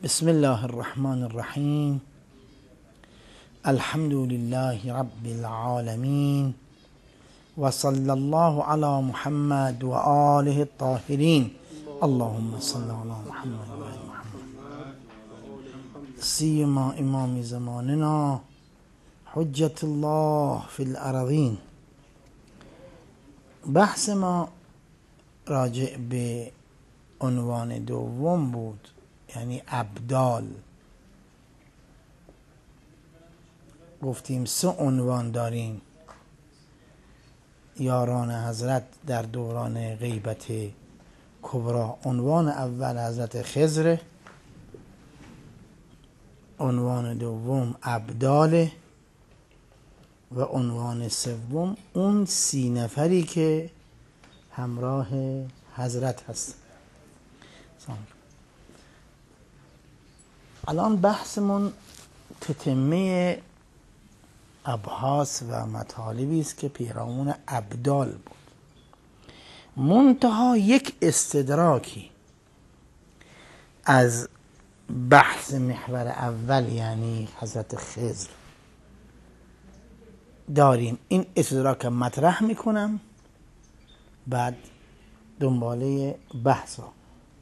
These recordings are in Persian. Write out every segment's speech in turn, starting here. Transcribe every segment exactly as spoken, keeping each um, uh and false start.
بسم الله الرحمن الرحیم. الحمد لله رب العالمین و صلی الله علی محمد و آله الطاهرین. اللهم صل علی محمد و آل محمد. سیما امام زماننا حجت الله فی الارضین. بحث ما راجع به عنوان دوم بود، یعنی ابدال. گفتیم سه عنوان داریم یاران حضرت در دوران غیبت کبرا. عنوان اول حضرت خضر، عنوان دوم ابدال و عنوان سوم اون سی نفری که همراه حضرت هست. الان بحثمون تتمه ابحاث و مطالبی است که پیرامون ابدال بود، منتها یک استدراکی از بحث محور اول یعنی حضرت خضر داریم. این استدراک مطرح میکنم، بعد دنباله بحث ها.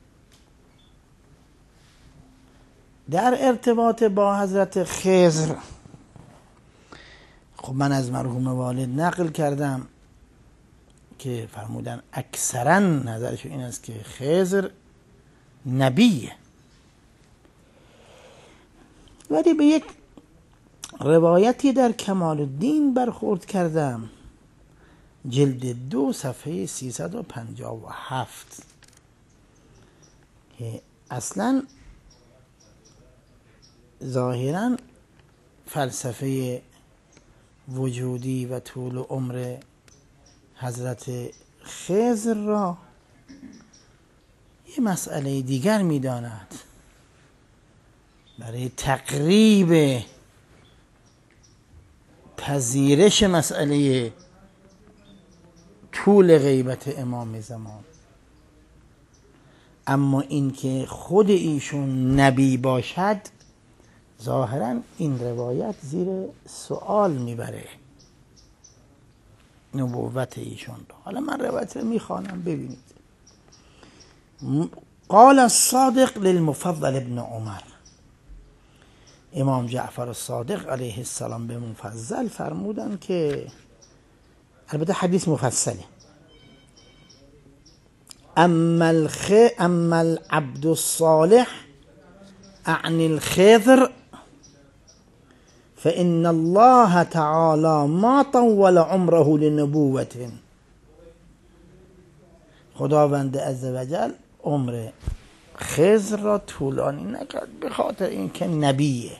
در ارتباط با حضرت خضر، خب من از مرحوم والد نقل کردم که فرمودن اکثرا نظرشون این است که خضر نبیه، ولی به یک روایتی در کمال الدین برخورد کردم، جلد دو صفحه سیصد و پنجاه و هفت، که اصلا ظاهرا فلسفه وجودی و طول عمر حضرت خضر را یه مسئله دیگر می‌داند. برای تقریب پذیرش مسئله طول غیبت امام زمان، اما اینکه خود ایشون نبی باشد ظاهرا این روایت زیر سوال میبره نبوت ایشون رو. حالا من روایت رو میخوانم ببینید. قال الصادق للمفضل ابن عمر، امام جعفر الصادق علیه السلام به مفضل فرمودن که، البته حدیث مفصله، اما الخ اما العبد الصالح اعنی الخضر فإن الله تعالى ما طول عمره لنبوة. خداوند عزوجل عمر خضر را طولانی نکرد به خاطر اینکه نبیه.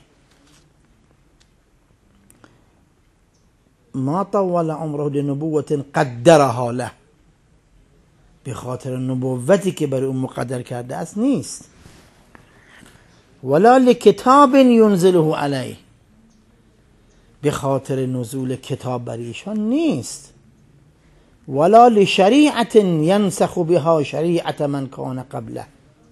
ما طول عمره لنبوة قدرها له، به خاطر نبوتی که برای اون مقدر کرده است نیست. ولا لکتاب ینزله علیه، به خاطر نزول کتاب بر ایشان نیست. ولا لشریعت ینسخ بها شریعت من کان قبله،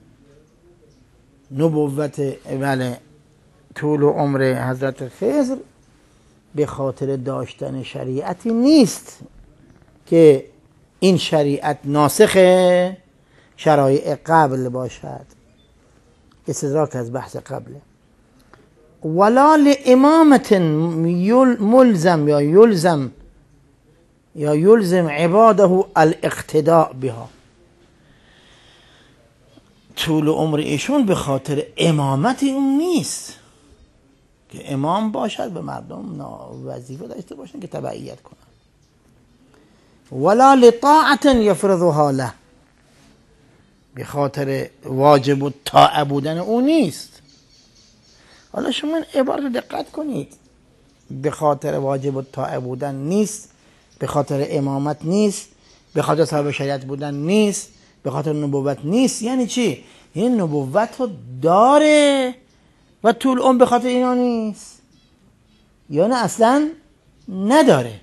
نبوت بله طول عمر حضرت خضر به خاطر داشتن شریعتی نیست که این شریعت ناسخ شرایع قبل باشد. استدراک از بحث قبله. ولا لامامت ملزم یا یلزم یا یلزم عباده الاقتداء بها، طول عمر ایشون به خاطر امامت اون نیست که امام باشد به مردم وظیفه داشته باشن که تبعیت کنن. ولا لطاعت یفرضها له، به خاطر واجب و طاعه بودن اون نیست. حالا شما عبارت دقت کنید، به خاطر واجب و طاعه بودن نیست، به خاطر امامت نیست، به خاطر صاحب شریعت بودن نیست، به خاطر نبوت نیست. یعنی چی؟ این نبوت رو داره و طول عمر به خاطر اینا نیست، یا نه اصلا نداره.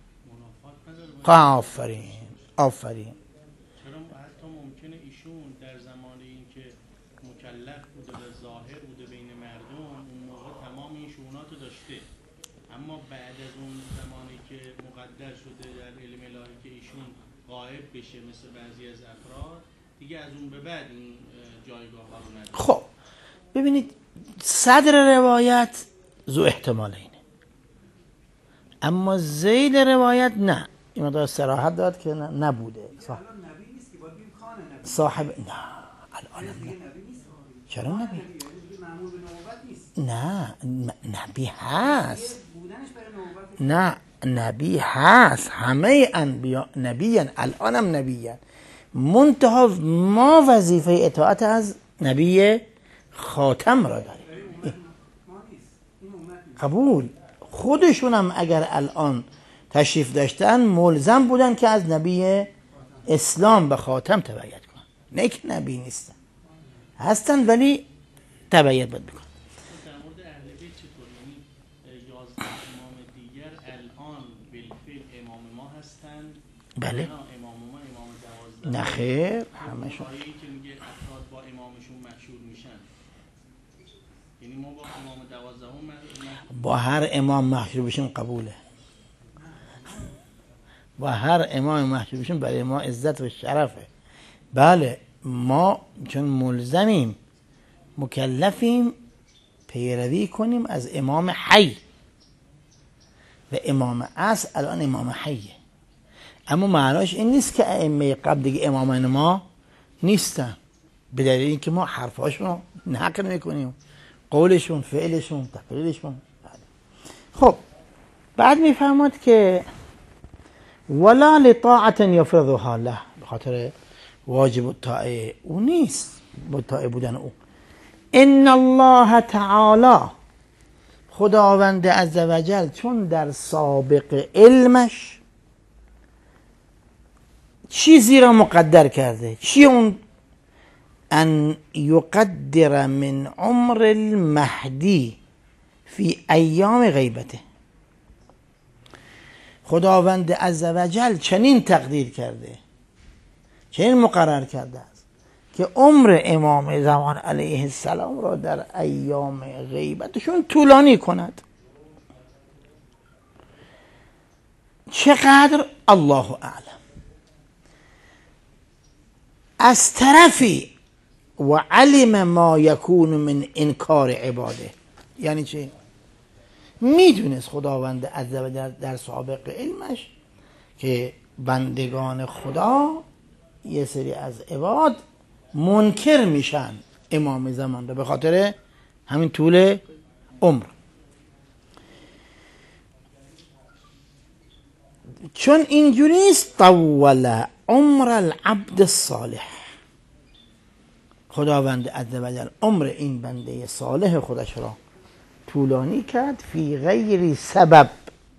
آفرین آفرین. چرا حتی ممکنه ایشون در زمان اینکه مکلف نبوت بوده و ظاهر بوده بین مردم، اون موقع تمام این شؤونات رو داشته. اما بعد از اون زمانی که مقدر شده در علم الهی که ایشون غائب بشه مثل بعضی از افراد، دیگه از اون به بعد این جایگاه ها رو نداره. خب ببینید صدر روایت ذو احتمال اینه، اما ذیل روایت نه، این مدار صراحت داد که نه نبوده. صاحب نبی نیست که باید بیم خانه نبی. صاحب نه الان دیگه نبی نیست. چرا نبی؟ دیگه معمول به نبوت نیست. نه نبی هست. بودنش برای نبوت. نه نبی هست، همه انبیا نبیان، الانم نبیان، منتها ما وظیفه اطاعت از نبی خاتم را داریم. قبول. خودشون هم اگر الان تشریف داشتن ملزم بودن که از نبی اسلام به خاتم تبعیت کنن، نه که نبی نیستن، هستن ولی تبعیت باید بکنن. در مورد اهل بیت چطور؟ یعنی یازده امام دیگر الان بالفعل امام ما هستند؟ بله. امام ما امام دوازده. نه خیر، همشون. آیه‌ای که میگه افراد با امامشون مشهور میشن، یعنی ما با امام دوازدهم با هر امام مشهور بشیم قبوله، با هر امام مشهور بشیم برای ما عزت و شرفه. بله ما چون ملزمیم مکلفیم پیروی کنیم از امام حی و امام اصل الان امام حیه، اما معناش این نیست که ائمه قبل دیگه امامان ما نیستن، به دلیل اینکه ما حرفاشون رو نقل میکنیم، قولشون، فعلشون، تقریرشون. خب بعد میفرماد که ولا لطاعت یفرضها له، به خاطر واجب الطاعه او نیست، مطاع بودن او. ان الله تعالی، خداوند عزوجل چون در سابق علمش چیزی را مقدر کرده، چی اون؟ ان یقدر من عمر المهدی فی ایام غیبته، خداوند عزوجل چنین تقدیر کرده، چنین مقرر کرده است که عمر امام زمان علیه السلام را در ایام غیبتشون طولانی کند. چقدر؟ الله اعلم. از طرفی و علم ما یکون من انکار عباده، یعنی چی؟ میدونست خداوند عزوجل در سابق علمش که بندگان خدا یه سری از عباد منکر میشن امام زمان رو به خاطر همین طول عمر. چون اینجوریست طول عمر العبد الصالح، خداوند عزوجل عمر این بنده صالح خودش را طولانی کرد فی غیر سبب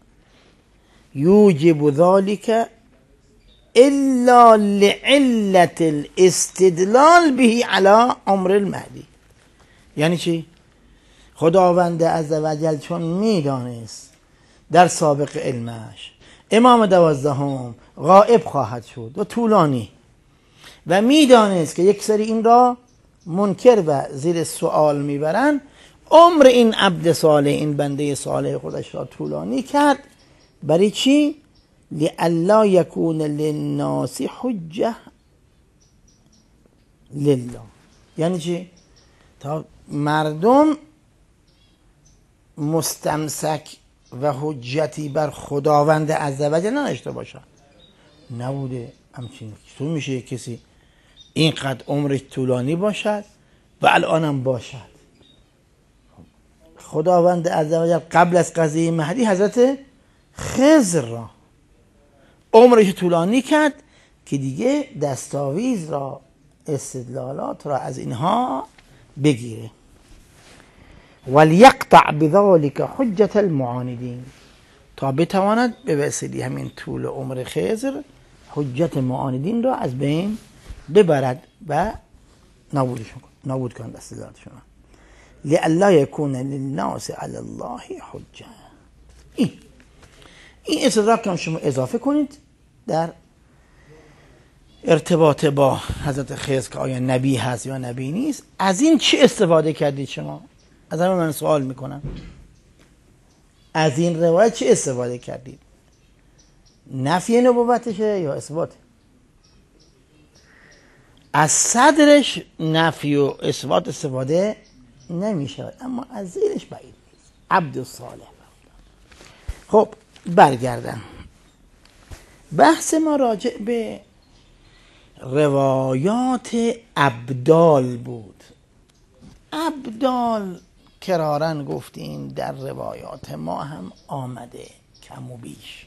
یوجب ذلك الا لعلت الاستدلال به علی عمر المهدی. یعنی چی؟ خداوند عزوجل چون میدانست در سابق علمش امام دوازدهم غائب خواهد شد و طولانی، و میدانست که یک سری این را منکر و زیر سوال میبرن، عمر این عبد صالح، این بنده صالح خودش را طولانی کرد. برای چی؟ لئلا یکون للناس حجه لله. یعنی چی؟ تا مردم مستمسک و حجتی بر خداوند عزوجل نداشته باشن. نبوده همچین. چطور میشه کسی اینقدر عمرش طولانی باشد و الانم باشد؟ خداوند عزوجل قبل از قضیه مهدی حضرت خضر را عمرش طولانی کرد که دیگه دستاویز را، استدلالات را از اینها بگیره. ولیقطع بذلك حجت المعاندین، تا بتواند به وسیله همین طول عمر خضر حجت معاندین را از بین ببرد و نابودشون نابود کند استدلالاتشون. لئلا یکون للناس علی الله حجه. این این استدراک که شما اضافه کنید در ارتباط با حضرت خضر که آیا نبی هست یا نبی نیست، از این چی استفاده کردید شما؟ از همه من سوال میکنم، از این روایت چی استفاده کردید؟ نفی نبوتشه یا اثبات؟ از صدرش نفی و اثبات استفاده نمیشه، اما از زیرش بعید نیست. عبد صالح. خب برگردم، بحث ما راجع به روایات ابدال بود. ابدال کرارن گفتیم در روایات ما هم آمده کم و بیش.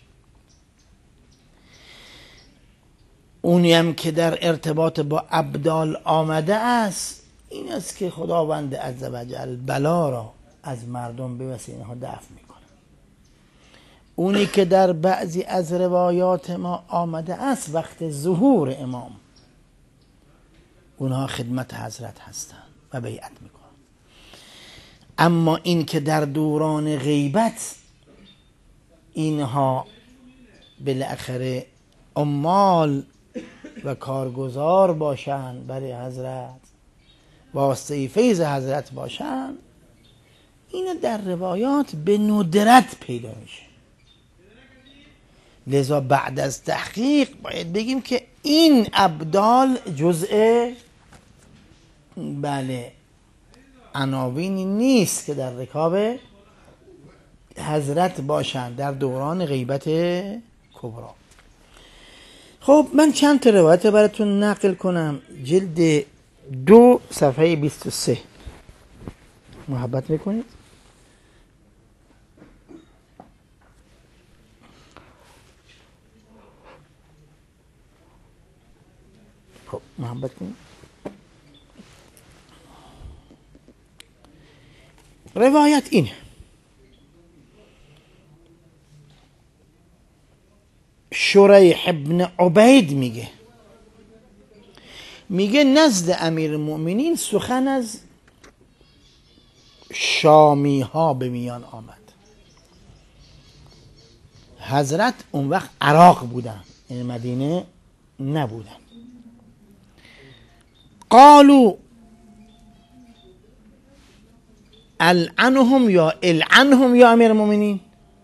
اونی هم که در ارتباط با ابدال آمده است این است که خداوند عزوجل بلا را از مردم به وسیله ها دفع میکنه. اونی که در بعضی از روایات ما آمده است وقت ظهور امام اونها خدمت حضرت هستند و بیعت میکنن. اما این که در دوران غیبت اینها بالاخره عمال و کارگزار باشند برای حضرت، واسطه فیض حضرت باشند، این در روایات به ندرت پیدا میشه. لذا بعد از تحقیق باید بگیم که این ابدال جزء بله عناوینی نیست که در رکاب حضرت باشند در دوران غیبت کبرا. خب من چند تا روایت براتون نقل کنم. جلد دو صفحه بیست و سه محبت میکنید؟ خب محبت کنید. روایت اینه: شریح ابن عبید میگه میگه نزد امیر المؤمنین سخن از شامی ها به میان آمد. حضرت اون وقت عراق بودن، یعنی مدینه نبودن. قالوا العنهم یا العنهم یا امیر المؤمنین.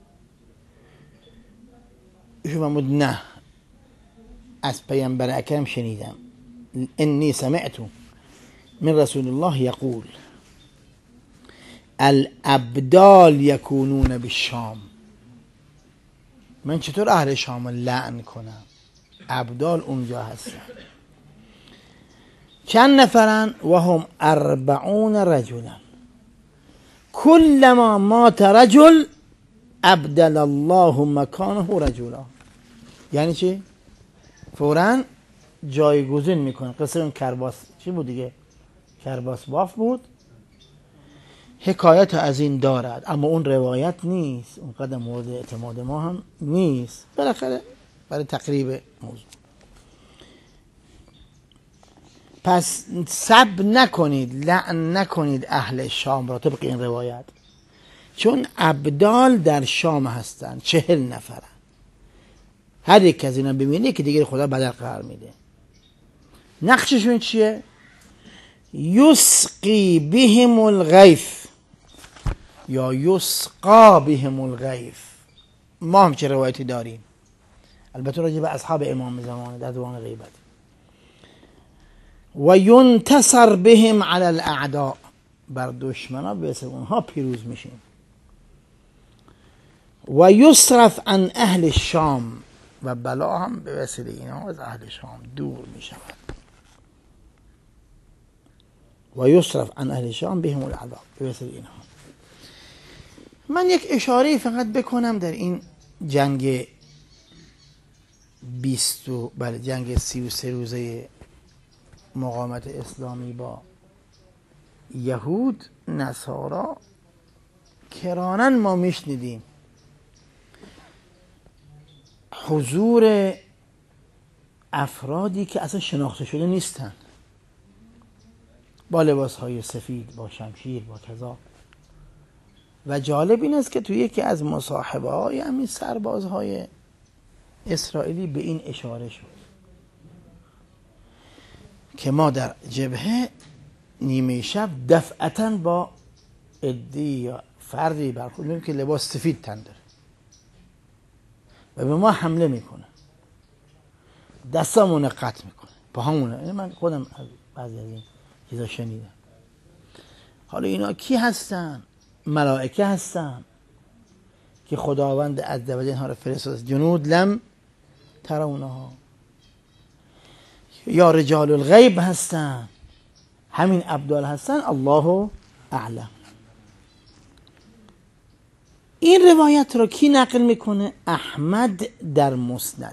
شو نه، از پیامبر اکرم شنیدم، انی سمعت من رسول الله یقول الابدال یکونون بالشام. من چطور اهل شام لعن کنم؟ ابدال اونجا هستن. چند نفرن؟ و هم اربعون رجلا كلما مات رجل ابدل الله مکانه رجلا. یعنی چی؟ فوراً جایگزین میکنه. قصه اون کرباس چی بود دیگه؟ کرباس باف بود. حکایت از این دارد اما اون روایت نیست، اون قدر مورد اعتماد ما هم نیست. بالاخره برای تقریب موضوع. پس سب نکنید، لعن نکنید اهل شام را طبق این روایت، چون ابدال در شام هستن، چهل نفرن. هر یک از اینا ببینه که دیگه خدا بدل قرار میده. نقششون چیه؟ یسقی بهم الغیث یا یسقا بهم الغیث. ما هم چه روایتی داریم، البته راجع به اصحاب امام زمان در دوران غیبت. و ینتصر بهم علی الاعداء، بر دشمنا به واسطه اونها پیروز میشیم. و یصرف عن اهل الشام، و بلا هم به وسیله اینها از اهل شام دور می شود. و یصرف عن اهل شام بهم العذاب، به وسیله اینها. من یک اشاره فقط بکنم در این جنگ بیست و بله جنگ سی و سه روزه مقاومت اسلامی با یهود نصارا. کرانن ما میشنیدیم حضور افرادی که اصلا شناخته شده نیستن، با لباسهای سفید، با شمشیر، با کذا. و جالب این است که توی یکی از مصاحبه های همین سربازهای اسرائیلی به این اشاره شد. که ما در جبهه نیمه شب دفعتاً با عده‌ای یا فردی برخورد می‌کنیم که لباس سفید تن داره و به ما حمله میکنه، دستامون قطع میکنه، پاهامون. من خودم از بعضی از این چیزا شنیدم. حالا اینا کی هستن؟ ملائکه هستن که خداوند عزوجل اینها رو فرستاد. جنود لم ترونها. یا رجال الغیب هستن، همین ابدال هستن، الله اعلم. این روایت رو کی نقل میکنه؟ احمد در مسند.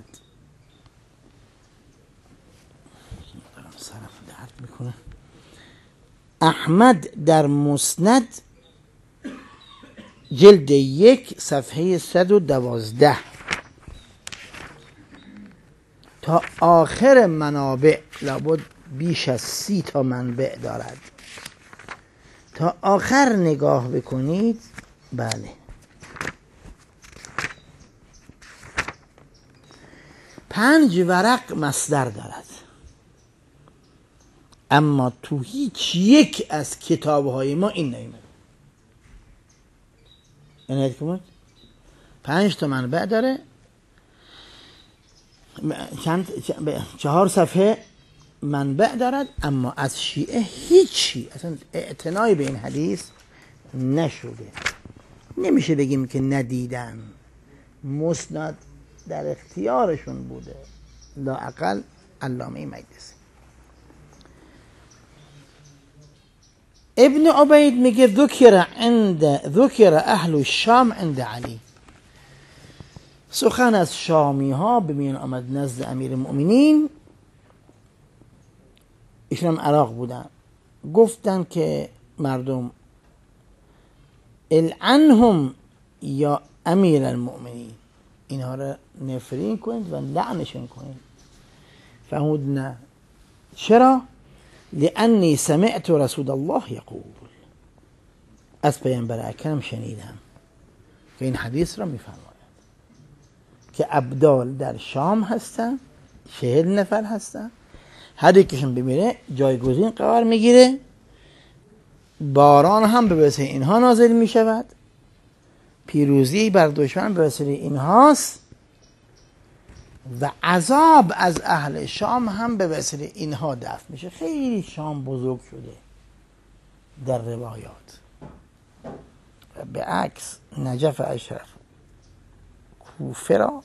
صرف درد میکنه. احمد در مسند جلد یک صفحه صد و دوازده تا آخر منابع، لابد بیش از سی تا منبع دارد، تا آخر نگاه بکنید. بله، پنج ورق مصدر دارد، اما تو هیچ یک از کتاب‌های ما این نیامده. یعنی کنید پنج تا منبع داره، چند چهار صفحه منبع دارد، اما از شیعه هیچی اصلا اعتنایی به این حدیث نشده. نمیشه بگیم که ندیدن، مسند در اختیارشون بوده، لااقل علامه مجلسی. ابن عبید میگه ذکر عند ذکر اهل الشام عند علی. سخن از شامی ها به میان آمد نزد امیر المؤمنین، ایشون هم عراق بودن. گفتن که مردم العنهم یا امیر المؤمنین، اینها را نفرین کنید و لعنشون کنید. فرمود نه. چرا؟ لانی سمعت رسول الله یقول، از پیامبر اکرم شنیدم که این حدیث را میفرماید که ابدال در شام هستن، چهل نفر هستن، هر یکیشون بمیره جایگزین قرار میگیره، باران هم به واسطه اینها نازل میشود، پیروزی بر دشمن به واسطه اینهاست، و عذاب از اهل شام هم به واسطه اینها دفع میشه. خیلی شام بزرگ شده در روایات. به عکس نجف اشرف کوفه را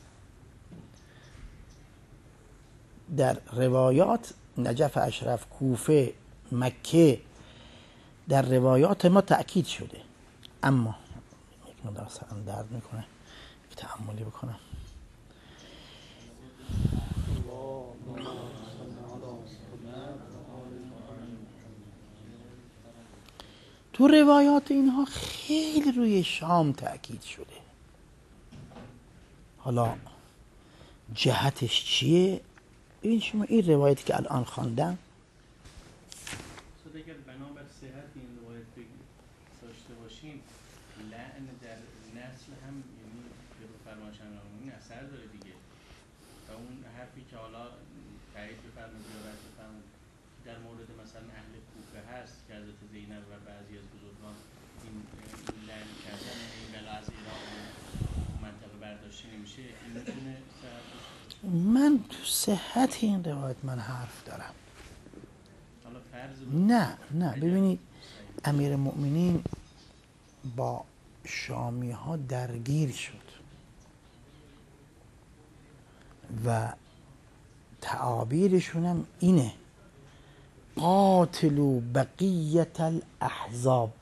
در روایات، نجف اشرف کوفه مکه در روایات ما تأکید شده، اما یک مدار سرم درد میکنه، یک تأملی بکنم. تو روایات اینها خیلی روی شام تأکید شده. حالا جهتش چیه؟ این شما این روایتی که الان خواندم، اگر بنابر صحت این روایت داشته باشیم، لعن در نسل هم یعنی به فرمایش امیرالمومنین اثر داره دیگه. و اون حرفی که حالا تایید بفرمایید یا رد بفرمایید در مورد مثلا اهل کوفه هست که حضرت زینب و بعضی از بزرگان این لعن کردن این بلا از ایران منطقه برداشته نمیشه، این میتونه صحت باشه؟ من تو صحت این روایت من حرف دارم. نه نه ببینید، امیر المؤمنین با شامی ها درگیر شد و تعابیرشون هم اینه: قاتلوا بقیت الاحزاب،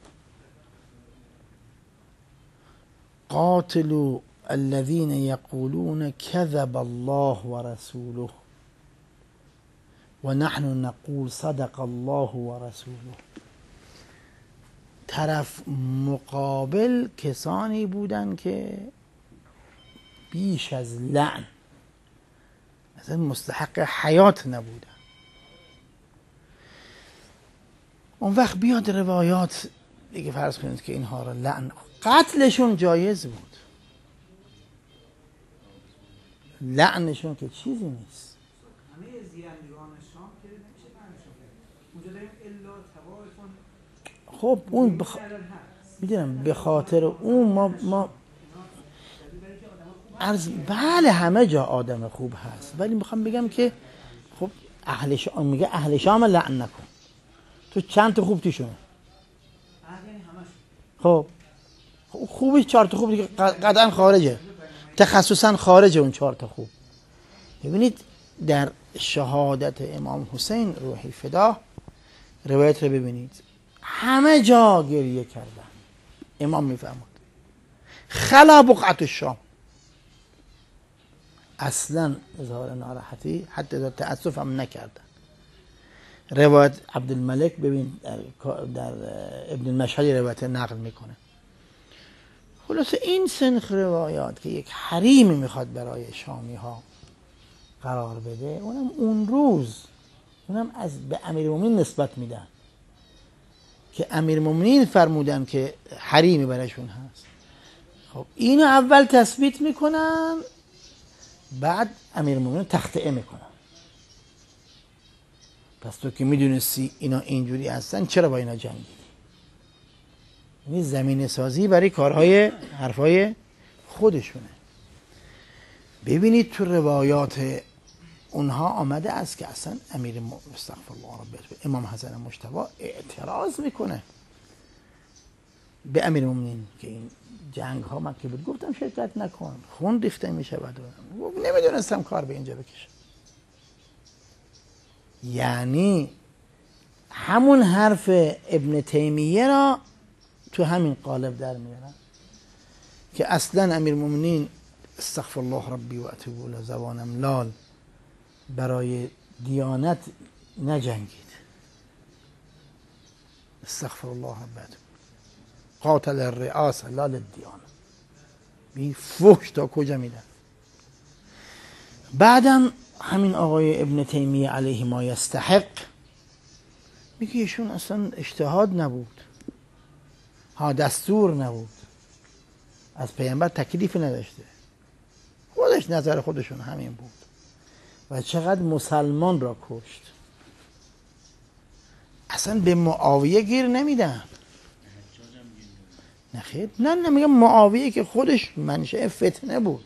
قاتلوا الذين يقولون كذب الله ورسوله و نحن نقول صدق الله و رسوله. طرف مقابل کسانی بودن که بیش از لعن اصلا مستحق حیات نبودن. اون وقت بیاد روایات دیگه فرض کنید که اینها را لعن، قتلشون جایز بود، لعنشون که چیزی نیست. همه زیرندگان شام که نمیشه خب اون بخ... میدونم به خاطر اون ما ما عرض بله همه جا آدم خوب هست، ولی میخوام بگم که خب اهل شام میگه اهل شام لعن نکن، تو چند تا خوب توشونه. خب خوبی چهار تا خوب دیگه قطعا خارجه، تخصصا خارجه اون چهار تا خوب. ببینید در شهادت امام حسین روحی فدا روایت رو ببینید، همه جا گریه کردن. امام میفرماد خلا بقعت الشام، اصلا اظهار ناراحتی حتی در تأسف هم نکردن. روایت عبدالملک ببین در, در ابن المشهدی روایت نقل میکنه. خلاصه این سنخ روایات که یک حریمی میخواد برای شامی ها قرار بده، اونم اون روز اونم از به امیرالمومنین نسبت میدن که امیرالمومنین فرمودن که حریمی برایشون هست. خب اینو اول تثبیت میکنن، بعد امیرالمومنین تخطئه میکنن. پس تو که میدونستی اینا اینجوری هستن چرا با اینا جنگیدی؟ یعنی زمینه سازی برای کارهای حرفای خودشونه. ببینید تو روایات اونها آمده است که اصلا امیر استغفر الله رب امام حسن مجتبی اعتراض میکنه به امیرالمومنین که این جنگ ها مکه بود، گفتم شرکت نکن، خون ریخته میشه بعد نمیدونستم کار به اینجا بکشه. یعنی همون حرف ابن تیمیه را تو همین قالب در میارن که اصلا امیرالمومنین استغفر الله ربی و اتوب الیه زبانم لال برای دیانت نجنگید. استغفر الله ربی قاتل الرئاسه لا للدیانه. بی فحش تا کجا میدن. بعدم همین آقای ابن تیمیه علیه ما یستحق میگه ایشون اصلا اجتهاد نبود، ها دستور نبود، از پیامبر تکلیف نداشته، خودش نظر خودشون همین بود و چقدر مسلمان را کشت. اصلا به معاویه گیر نمیدن. نه خیر، نه نه میگم معاویه که خودش منشأ فتنه بود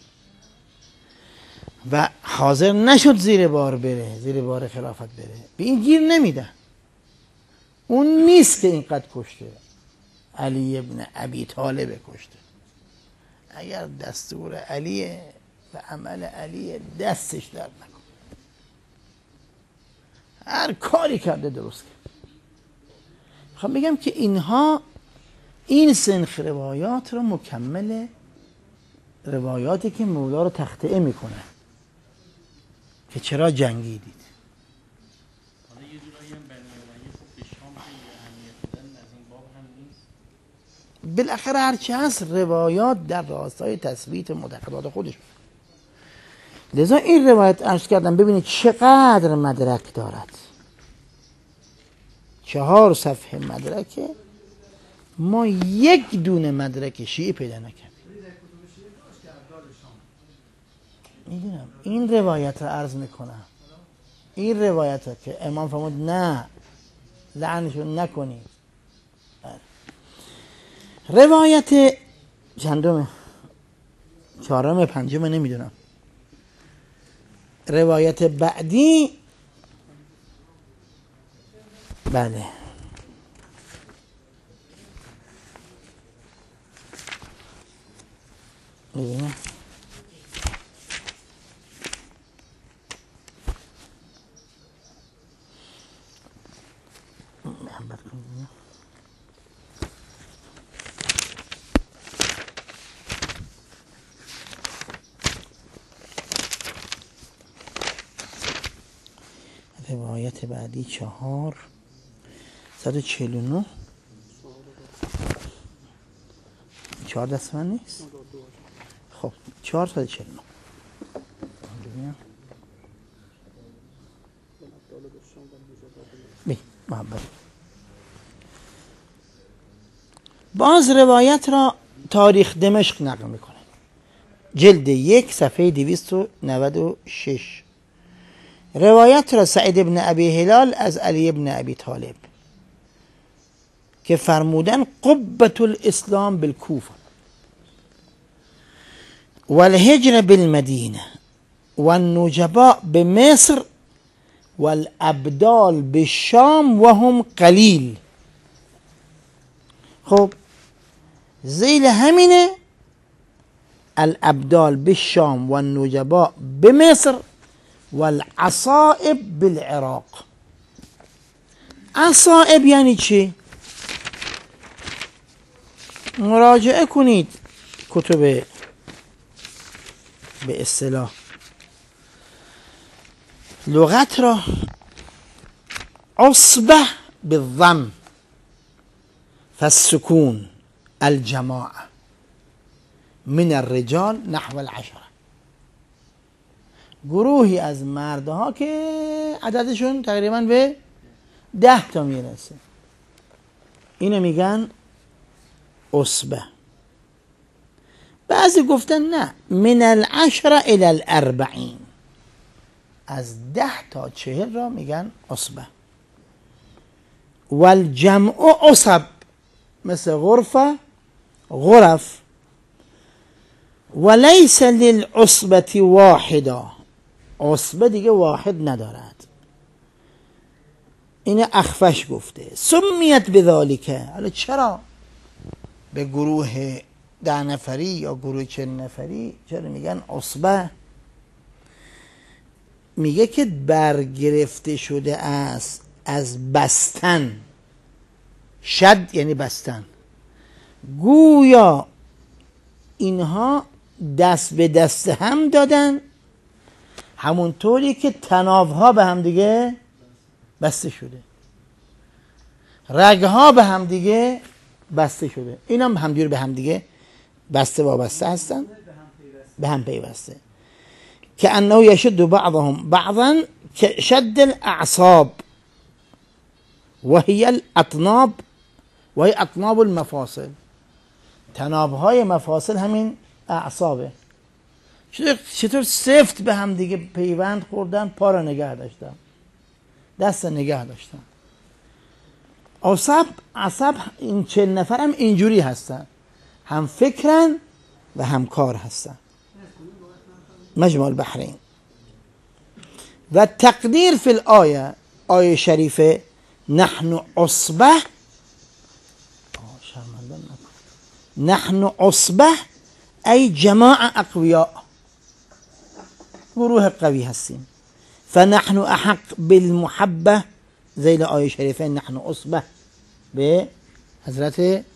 و حاضر نشد زیر بار بره، زیر بار خلافت بره، به این گیر نمیدن. اون نیست که اینقدر کشته، علی ابن ابی طالب کشته. اگر دستور علیه و عمل علیه دستش درد نکن، هر کاری کرده درست کرد. میخوام بگم که اینها این سنخ روایات رو مکمل روایاتی که مولا رو تخطئه میکنه که چرا جنگیدید. حالا یه جورایی هم بنی امیه خب به شام خیلی اهمیت دادن از این باب هم نیست. بالاخره هرچی هست روایات در راستای تثبیت معتقدات خودش. لذا این روایت عرض کردم ببینید چقدر مدرک دارد. چهار صفحه مدرکه، ما یک دونه مدرک شیعه پیدا نکردیم. میدونم این روایت رو عرض میکنم، این روایت رو که امام فرمود نه لعنشون نکنید. روایت چندمه؟ چهارم پنجم نمیدونم. روایت بعدی بله ببینم محبت کنیم. روایت بعدی چهار صد و چهل و نه چهار دست من نیست. خب چهار صد و چهل و نه بی محبت. باز روایت را تاریخ دمشق نقل میکنه، جلد یک صفحه دویست و نود و شش. روایت را سعید ابن ابی هلال از علی ابن ابی طالب که فرمودن قبة الاسلام بالکوفه والهجر بالمدینه والنجباء بمصر والابدال بالشام وهم قلیل. خب ذیل همینه الابدال بالشام والنجباء بمصر والعصائب بالعراق. عصائب یعنی چی؟ مراجعه کنید کتب به اصطلاح لغت را. عصبه بالضم فالسكون الجماعه من الرجال نحو العشره. گروهی از مردها که عددشون تقریبا به ده تا میرسه، اینو میگن عصبه. بعضی گفتن نه، من العشره الى الاربعین، از ده تا چهل را میگن عصبه. والجمع عصب مثل غرفه غرف. وليس للعصبة واحده، عصبه دیگه واحد ندارد. این اخفش گفته سمیت بذالک. حالا چرا به گروه ده نفری یا گروه چند نفری چرا میگن عصبه؟ میگه که برگرفته شده است از بستن. شد یعنی بستن. گویا اینها دست به دست هم دادن، همونطوری که تنابها به هم دیگه بسته شده، رگها به هم دیگه بسته شده. این هم همجور به هم دیگه بسته وابسته هستن، به هم پیوسته. که انه یشد بعضهم بعضا که شد الاعصاب و هی الاطناب و هی اطناب المفاصل. تنابهای مفاصل همین اعصابه. چطور سفت به هم دیگه پیوند خوردن، پا را نگه داشتن، دست نگه داشتن. عصب عصب این چهل نفر هم اینجوری هستن، هم فکرن و هم کار هستن. مجمع البحرین. و تقدیر فی الآیه، آیه شریفه نحن عصبه، نحن عصبه ای جماعه اقویاء، گروه قوی هستیم. فنحن احق بالمحبه، ذیل آیه شریفه نحن عصبه به حضرت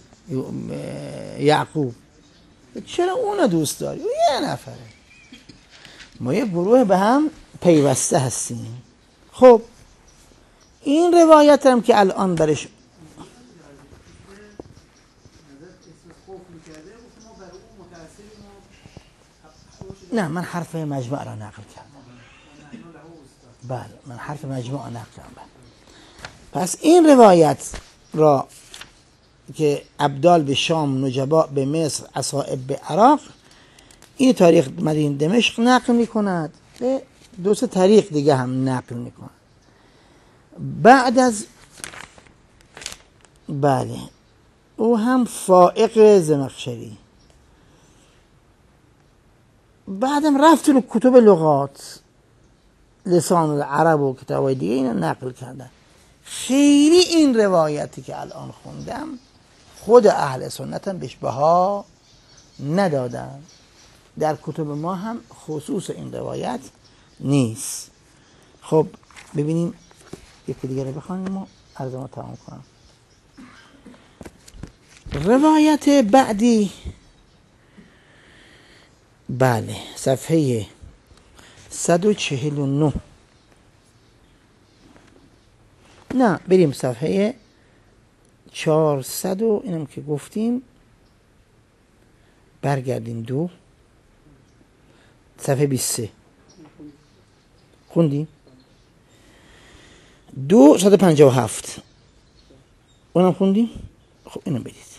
یعقوب. چرا اون دوست داری؟ او یه نفره، ما یه گروه به هم پیوسته هستیم. خب این روایت هم که الان برش نه، من حرف مجموع را نقل کردم. بله من حرف مجموع نقل کردم. پس این روایت را که ابدال به شام، نجبا به مصر، عصائب به عراق، این تاریخ مدینه دمشق نقل میکند، به دو سه تاریخ دیگه هم نقل میکند. بعد از بله او هم فائق زمخشری. بعدم رفت رو کتب لغات، لسان العرب و کتابای دیگه اینو نقل کردن. خیلی این روایتی که الان خوندم خود اهل سنت هم بهش بها ندادن. در کتب ما هم خصوص این روایت نیست. خب ببینیم یکی دیگه رو بخوانیم و عرضمو تمام کنم. روایت بعدی بله صفحه صد و چهل و نه. نه بریم صفحه چهارصد و اینم که گفتیم، برگردیم دو صفحه بیست و سه خوندیم، دو صد و پنجاه و هفت اونم خوندیم. خب اینم بدید.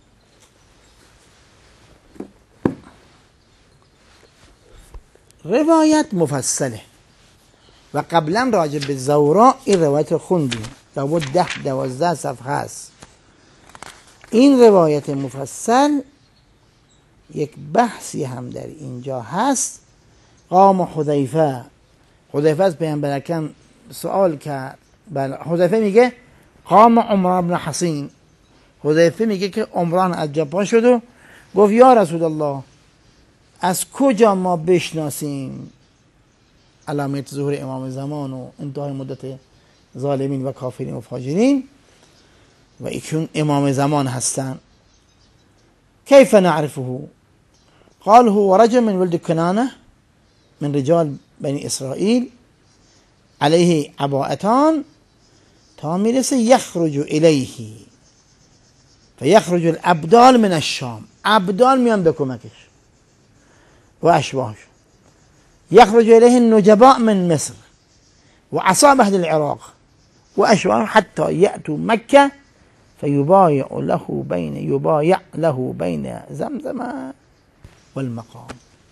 روایت مفصله و قبلا راجع به زورا این روایت رو خوندیم، لابد ده دوازده صفحه است. این روایت مفصل یک بحثی هم در اینجا هست. قام حذیفه، حذیفه از پیامبر اکرم سوال کرد. بله، حذیفه میگه قام عمران بن حصین، حذیفه میگه که عمران از جا پا شد و گفت یا رسول الله از کجا ما بشناسیم علامت ظهور امام زمان و انتهای مدت ظالمین و کافرین و فاجرین و ایشون امام زمان هستن؟ کیف نعرفه؟ قال هو رجل من ولد کنانه من رجال بنی اسرائیل علیه عباءتان تا میرسه یخرج الیه فیخرج الابدال من الشام، ابدال میان به کمکش و اشباهش. یخرج الیه النجباء من مصر و اصحاب اهل العراق و اشباههم حتی یأتوا مکه فیبایع له بین یبایع له بین زمزم والمقام.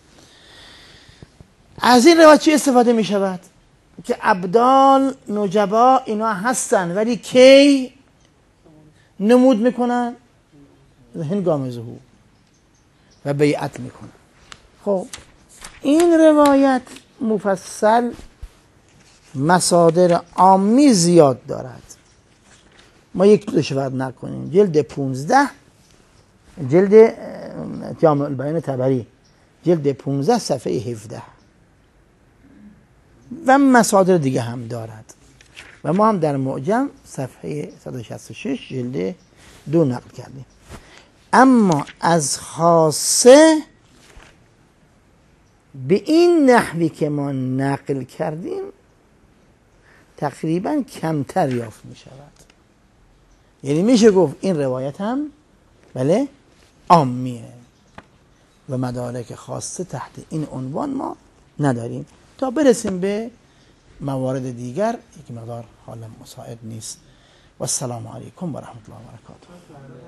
از این روایت چی استفاده می شود؟ که ابدال نجبا اینا هستن ولی کی نمود میکنن؟ هنگام ظهور و بیعت میکنن. خب این روایت مفصل مصادر عامی زیاد دارد، ما یک دوش فرد نکنیم. جلد پونزده، جلد جامع البیان طبری جلد پونزده صفحه هفده و مصادر دیگه هم دارد و ما هم در معجم صفحه صد و شصت و شش جلد دو نقل کردیم. اما از خاصه به این نحوی که ما نقل کردیم تقریبا کمتر یافت می شود. یعنی میشه گفت این روایت هم بله عامیه و مدارک خاصه تحت این عنوان ما نداریم تا برسیم به موارد دیگر. یک مقدار حالا مساعد نیست. و السلام علیکم و رحمت الله و برکاته.